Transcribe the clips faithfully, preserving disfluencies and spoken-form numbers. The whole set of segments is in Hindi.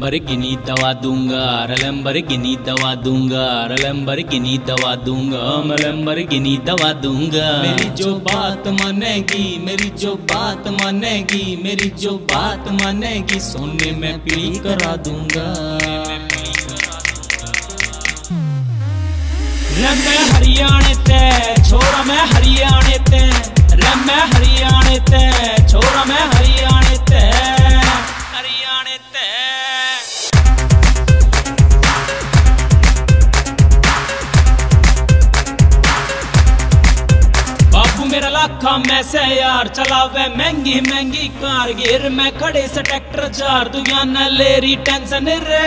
लैम्बोर्गिनी दवा दूंगा, लैम्बोर्गिनी दवा दूंगा, लैम्बोर्गिनी दवा दूंगा, मैं लैम्बोर्गिनी दवा दूंगा। मेरी जो बात मानेगी, मेरी जो बात मानेगी, मेरी जो बात मानेगी, सोने में पीली करा दूंगा। रे मैं हरियाणे ते छोरा, मैं हरियाणे ते, रे मैं हरियाणे ते छोरा, मैं हरियाणे ते, हरियाणे ते। बाबू मेरा लाखा में से यार चलावे महंगी महंगी कार, गिर में खड़े से ट्रैक्टर चार, दुनिया न लेरी टेंशन रे,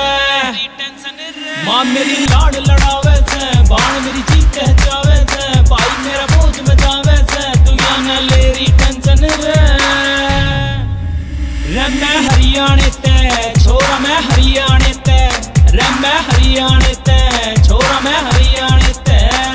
माँ मेरी लाड़ लड़ावे से, बाण मेरी जीत है जावे से, भाई मेरा बोझ में जावे से, दुनिया न लेरी टेंशन रे। रे मैं हरियाणे ते छोरा, मैं हरियाणे ते, रे मैं हरियाणे ते छोरा, मैं हरियाणे ते।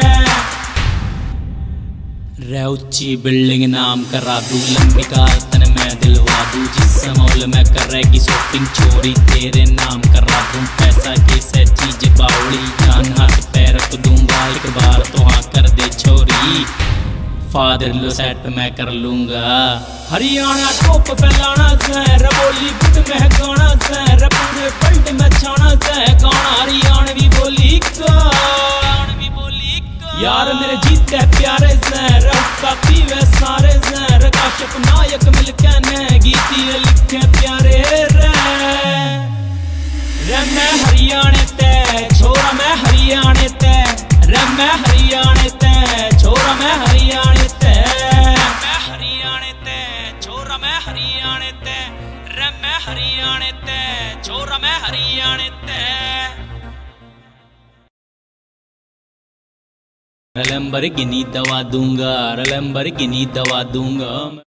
रे उच्ची बिल्डिंग नाम करा दूं, लंबी कार तन मैं दिलवा दूं, जिस मॉल में करेगी शॉपिंग चोरी, तेरे नाम करा दूं। पैसा कैसे चीज बावड़ी, जान हाथ पैर तो दूंगा, एक बार तो हाँ कर दे छोरी, फादर लो सेट मैं कर लूंगा। हरियाणा टॉप पे लाना से, रबोली बुट में गाना से, पूरे वर्ल्ड में छाना से, गाना हरियाणवी बोली का, यार मेरे जीते प्यारे से, रफ्ता पीवे सारे से, रकाशक नायक मिलके ने गीती लिखे प्यारे रे। रे मैं हरियाणे ते छोरा, मैं हरियाणे ते, रे मैं हरियाणे ते छोरा, मैं हरियाणे ते, मैं हरियाणे ते छोरा, मैं हरियाणे ते, रे मैं हरियाणे ते छोरा, मैं हरियाणे ते। लैम्बोर्गिनी दवा दूंगा, लैम्बोर्गिनी दवा दूंगा।